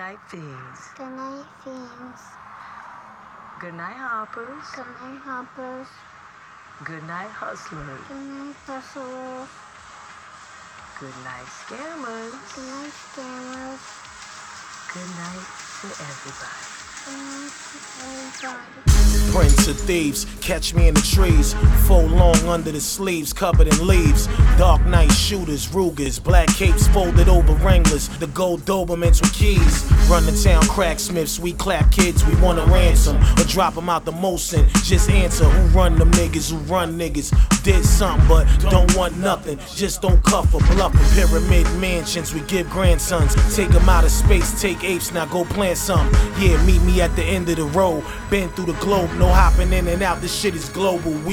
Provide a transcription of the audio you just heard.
night, fiends. Good night, fiends. Good night, hoppers. Good night, hoppers. Good night, hustlers. Good night, hustlers. Good night, scammers. Good night, scammers. Good night to everybody. Good night to everybody. Prince of thieves, catch me in the trees. Fold long under the sleeves, covered in leaves. Dark night shooters, Rugers, black capes folded over Wranglers. The gold Dobermans with keys. Run the town cracksmiths, we clap kids, we want a ransom. Or drop them out the Molson, just answer who run them niggas, who run niggas. Did something but don't want nothing, just don't cuff or bluff. Pyramid mansions, we give grandsons. Take them out of space, take apes, now go plant some. Yeah, meet me at the end of the road. Been through the globe, no hopping in and out, this shit is global.